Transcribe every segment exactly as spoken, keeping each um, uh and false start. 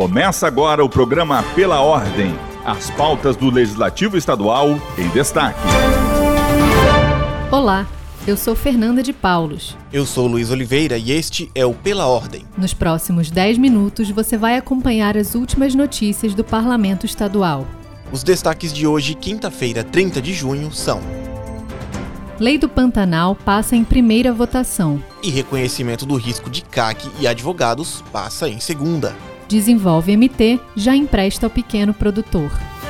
Começa agora o programa Pela Ordem. As pautas do Legislativo Estadual em destaque. Olá, eu sou Fernanda de Paulos. Eu sou Luiz Oliveira e este é o Pela Ordem. Nos próximos dez minutos você vai acompanhar as últimas notícias do Parlamento Estadual. Os destaques de hoje, quinta-feira, trinta de junho, são: Lei do Pantanal passa em primeira votação. E reconhecimento do risco de C A C e advogados passa em segunda. Desenvolve M T já empresta ao pequeno produtor.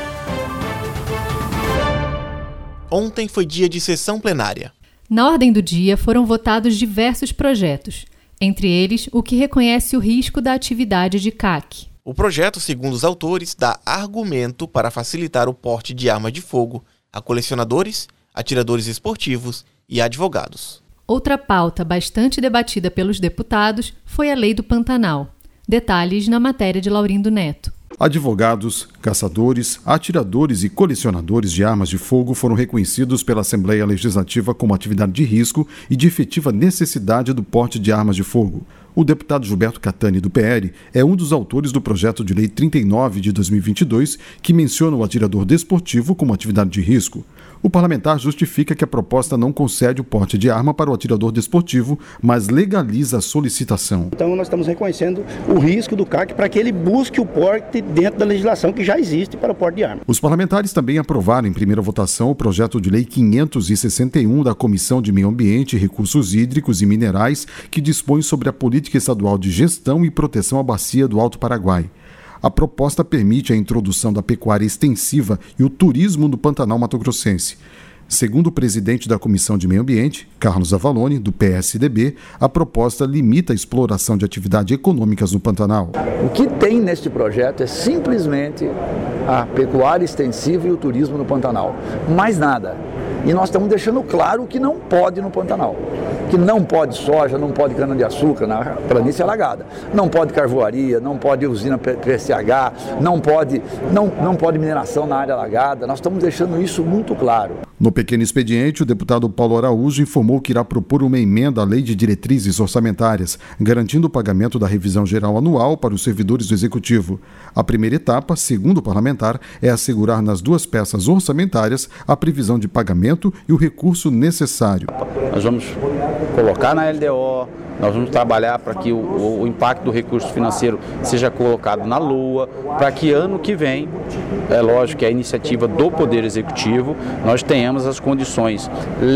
Ontem foi dia de sessão plenária. Na ordem do dia foram votados diversos projetos, entre eles o que reconhece o risco da atividade de C A C. O projeto, segundo os autores, dá argumento para facilitar o porte de arma de fogo a colecionadores, atiradores esportivos e advogados. Outra pauta bastante debatida pelos deputados foi a Lei do Pantanal. Detalhes na matéria de Laurindo Neto. Advogados, caçadores, atiradores e colecionadores de armas de fogo foram reconhecidos pela Assembleia Legislativa como atividade de risco e de efetiva necessidade do porte de armas de fogo. O deputado Gilberto Catani, do P L, é um dos autores do projeto de lei trinta e nove de dois mil e vinte e dois, que menciona o atirador desportivo como atividade de risco. O parlamentar justifica que a proposta não concede o porte de arma para o atirador desportivo, mas legaliza a solicitação. Então nós estamos reconhecendo o risco do C A C para que ele busque o porte dentro da legislação que já existe para o porte de arma. Os parlamentares também aprovaram em primeira votação o projeto de lei quinhentos e sessenta e um da Comissão de Meio Ambiente, Recursos Hídricos e Minerais, que dispõe sobre a política estadual de gestão e proteção à bacia do Alto Paraguai. A proposta permite a introdução da pecuária extensiva e o turismo no Pantanal Mato-Grossense. Segundo o presidente da Comissão de Meio Ambiente, Carlos Avalone, do P S D B, a proposta limita a exploração de atividades econômicas no Pantanal. O que tem neste projeto é simplesmente a pecuária extensiva e o turismo no Pantanal. Mais nada. E nós estamos deixando claro o que não pode no Pantanal. Que não pode soja, não pode cana-de-açúcar na planície alagada, não pode carvoaria, não pode usina P S H, não pode, não, não pode mineração na área alagada. Nós estamos deixando isso muito claro. No pequeno expediente, o deputado Paulo Araújo informou que irá propor uma emenda à Lei de Diretrizes Orçamentárias, garantindo o pagamento da revisão geral anual para os servidores do Executivo. A primeira etapa, segundo o parlamentar, é assegurar nas duas peças orçamentárias a previsão de pagamento e o recurso necessário. Nós vamos colocar na L D O, nós vamos trabalhar para que o, o impacto do recurso financeiro seja colocado na Lua, para que ano que vem, é lógico que é a iniciativa do Poder Executivo, nós tenhamos as condições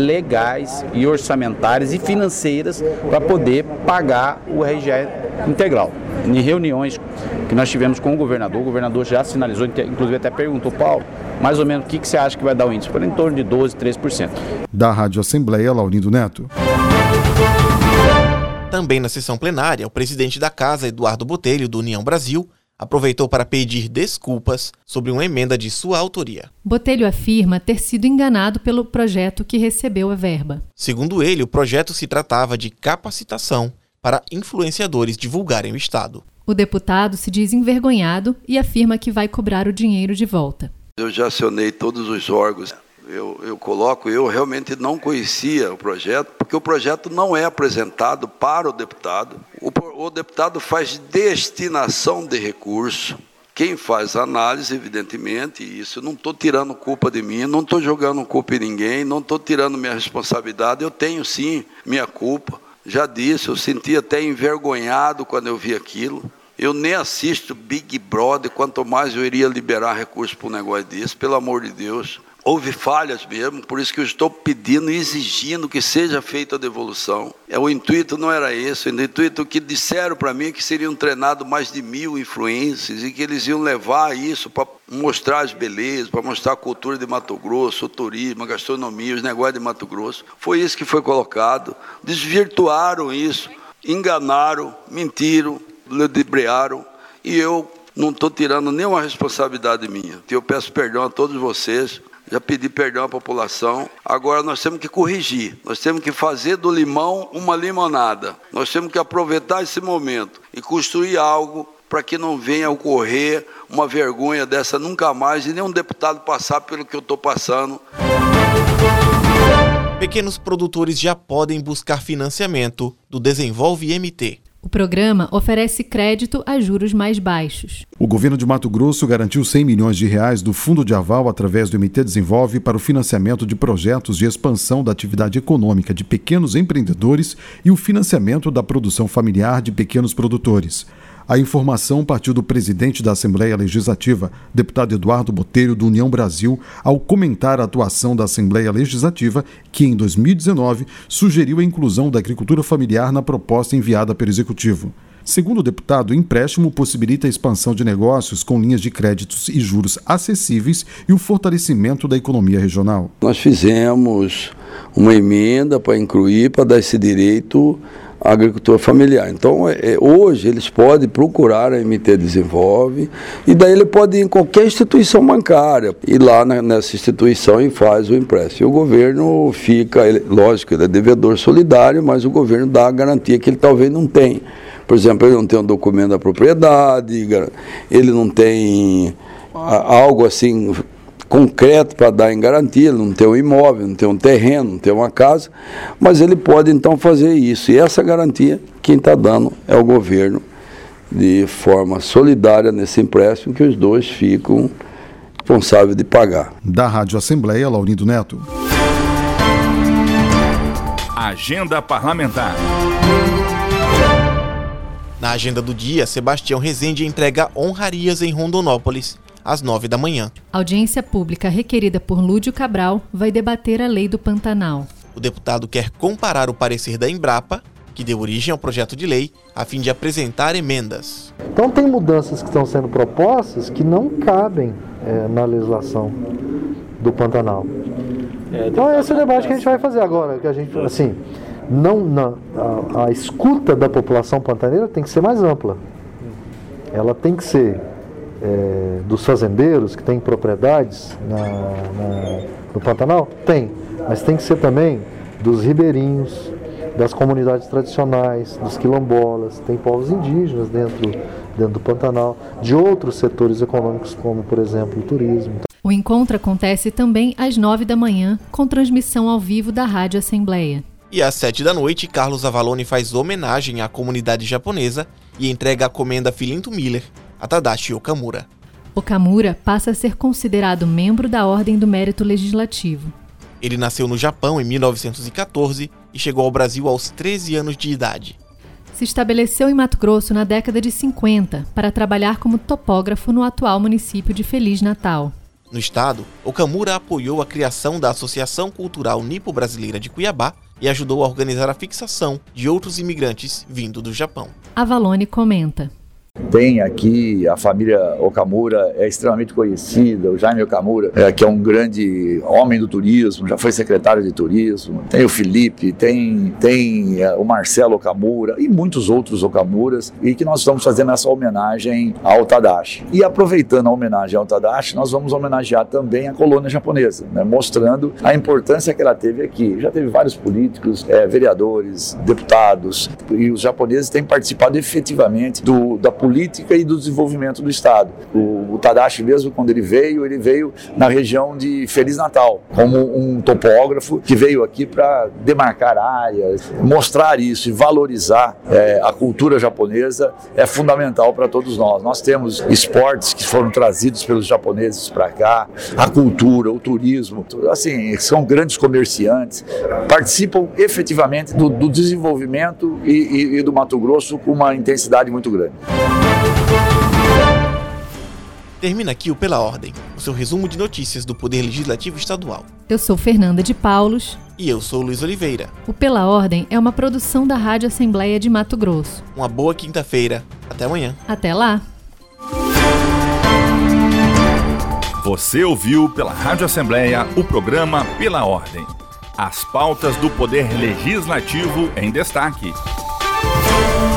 legais e orçamentárias e financeiras para poder pagar o R G E integral. Em reuniões que nós tivemos com o governador, o governador já sinalizou, inclusive até perguntou, Paulo, mais ou menos o que, que você acha que vai dar o índice? Por em torno de doze, treze por cento. Da Rádio Assembleia, Laurindo Neto. Também na sessão plenária, o presidente da Casa, Eduardo Botelho, do União Brasil, aproveitou para pedir desculpas sobre uma emenda de sua autoria. Botelho afirma ter sido enganado pelo projeto que recebeu a verba. Segundo ele, o projeto se tratava de capacitação para influenciadores divulgarem o Estado. O deputado se diz envergonhado e afirma que vai cobrar o dinheiro de volta. Eu já acionei todos os órgãos. Eu, eu coloco, eu realmente não conhecia o projeto, porque o projeto não é apresentado para o deputado. O, o deputado faz destinação de recurso. Quem faz a análise, evidentemente, isso, não estou tirando culpa de mim, não estou jogando culpa em ninguém, não estou tirando minha responsabilidade, eu tenho sim minha culpa. Já disse, eu senti até envergonhado quando eu vi aquilo. Eu nem assisto Big Brother, quanto mais eu iria liberar recursos para um negócio desse, pelo amor de Deus. Houve falhas mesmo, por isso que eu estou pedindo e exigindo que seja feita a devolução. É, o intuito não era esse, o intuito que disseram para mim que seriam treinados mais de mil influencers e que eles iam levar isso para mostrar as belezas, para mostrar a cultura de Mato Grosso, o turismo, a gastronomia, os negócios de Mato Grosso. Foi isso que foi colocado, desvirtuaram isso, enganaram, mentiram, ludibriaram e eu não estou tirando nenhuma responsabilidade minha. Eu peço perdão a todos vocês. Já pedi perdão à população, agora nós temos que corrigir, nós temos que fazer do limão uma limonada, nós temos que aproveitar esse momento e construir algo para que não venha a ocorrer uma vergonha dessa nunca mais e nenhum deputado passar pelo que eu estou passando. Pequenos produtores já podem buscar financiamento do Desenvolve M T. O programa oferece crédito a juros mais baixos. O governo de Mato Grosso garantiu cem milhões de reais do Fundo de Aval através do M T Desenvolve para o financiamento de projetos de expansão da atividade econômica de pequenos empreendedores e o financiamento da produção familiar de pequenos produtores. A informação partiu do presidente da Assembleia Legislativa, deputado Eduardo Botelho, do União Brasil, ao comentar a atuação da Assembleia Legislativa, que em dois mil e dezenove sugeriu a inclusão da agricultura familiar na proposta enviada pelo Executivo. Segundo o deputado, o empréstimo possibilita a expansão de negócios com linhas de créditos e juros acessíveis e o fortalecimento da economia regional. Nós fizemos uma emenda para incluir, para dar esse direito à agricultura familiar. Então, é, hoje, eles podem procurar a M T Desenvolve e daí ele pode ir em qualquer instituição bancária, ir lá na, nessa instituição e faz o empréstimo. E o governo fica, ele, lógico, ele é devedor solidário, mas o governo dá a garantia que ele talvez não tem. Por exemplo, ele não tem um documento da propriedade, ele não tem a, algo assim concreto para dar em garantia, ele não tem um imóvel, não tem um terreno, não tem uma casa, mas ele pode então fazer isso. E essa garantia, quem está dando é o governo, de forma solidária nesse empréstimo, que os dois ficam responsáveis de pagar. Da Rádio Assembleia, Laurindo Neto. Agenda Parlamentar. Na agenda do dia, Sebastião Rezende entrega honrarias em Rondonópolis, às nove da manhã. A audiência pública requerida por Lúdio Cabral vai debater a lei do Pantanal. O deputado quer comparar o parecer da Embrapa, que deu origem ao projeto de lei, a fim de apresentar emendas. Então tem mudanças que estão sendo propostas que não cabem é, na legislação do Pantanal. Então esse é o debate que a gente vai fazer agora, que a gente, assim, não, não, a, a escuta da população pantaneira tem que ser mais ampla. Ela tem que ser é, dos fazendeiros que têm propriedades na, na, no Pantanal? Tem, mas tem que ser também dos ribeirinhos, das comunidades tradicionais, dos quilombolas, tem povos indígenas dentro, dentro do Pantanal, de outros setores econômicos, como, por exemplo, o turismo. O encontro acontece também às nove da manhã, com transmissão ao vivo da Rádio Assembleia. E às sete da noite, Carlos Avalone faz homenagem à comunidade japonesa e entrega a comenda Filinto Miller a Tadashi Okamura. Okamura passa a ser considerado membro da Ordem do Mérito Legislativo. Ele nasceu no Japão em mil novecentos e catorze e chegou ao Brasil aos treze anos de idade. Se estabeleceu em Mato Grosso na década de cinquenta para trabalhar como topógrafo no atual município de Feliz Natal. No estado, Okamura apoiou a criação da Associação Cultural Nipo-Brasileira de Cuiabá e ajudou a organizar a fixação de outros imigrantes vindo do Japão. Avalone comenta. Tem aqui a família Okamura, é extremamente conhecida, o Jaime Okamura, é, que é um grande homem do turismo, já foi secretário de turismo, tem o Felipe, tem, tem é, o Marcelo Okamura e muitos outros Okamuras, e que nós estamos fazendo essa homenagem ao Tadashi. E aproveitando a homenagem ao Tadashi, nós vamos homenagear também a colônia japonesa, né, mostrando a importância que ela teve aqui. Já teve vários políticos, é, vereadores, deputados, e os japoneses têm participado efetivamente do, da política e do desenvolvimento do Estado. O, o Tadashi mesmo, quando ele veio, ele veio na região de Feliz Natal, como um topógrafo que veio aqui para demarcar áreas, mostrar isso e valorizar é, a cultura japonesa é fundamental para todos nós. Nós temos esportes que foram trazidos pelos japoneses para cá, a cultura, o turismo, assim, são grandes comerciantes, participam efetivamente do, do desenvolvimento e, e, e do Mato Grosso com uma intensidade muito grande. Termina aqui o Pela Ordem, o seu resumo de notícias do Poder Legislativo Estadual. Eu sou Fernanda de Paulos. E eu sou Luiz Oliveira. O Pela Ordem é uma produção da Rádio Assembleia de Mato Grosso. Uma boa quinta-feira. Até amanhã. Até lá. Você ouviu pela Rádio Assembleia o programa Pela Ordem. As pautas do Poder Legislativo em destaque.